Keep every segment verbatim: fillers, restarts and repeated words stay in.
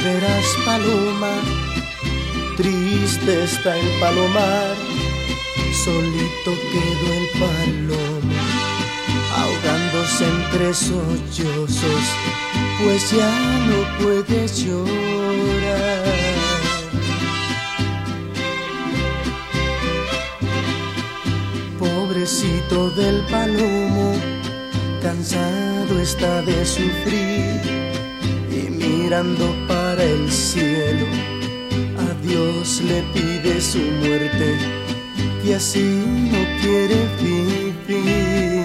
verás, paloma, triste está el palomar, solito quedó el palomo, ahogándose entre sollozos, pues ya no puede llorar. Pobrecito del palomo, cansado está de sufrir, y mirando para el cielo, a Dios le pide su muerte, que así no quiere vivir.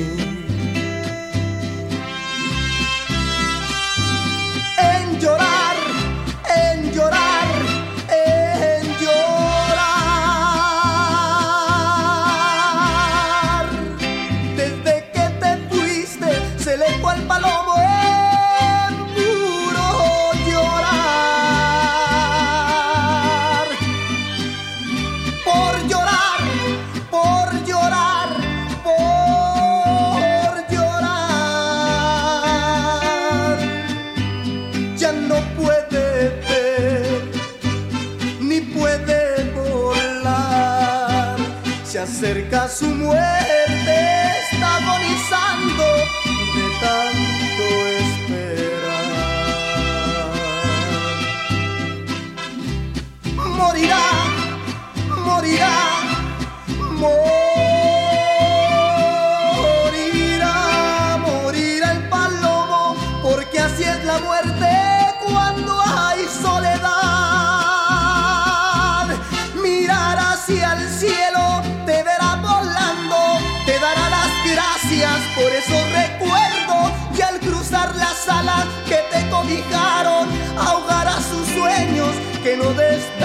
En llorar, en llorar, en llorar, desde que te fuiste se le fue al palomo en puro llorar. Por llorar, por llorar, por llorar, ya no puede ver, ni puede volar, se acerca su muerte, está agonizando de tanto esperar. Morirá, morirá, morirá, morirá el palomo, porque así es la muerte cuando hay soledad. Mirar hacia el cielo, te verá volando, te dará las gracias por esos recuerdos, y al cruzar las alas que te cobijaron, ahogará sus sueños que no des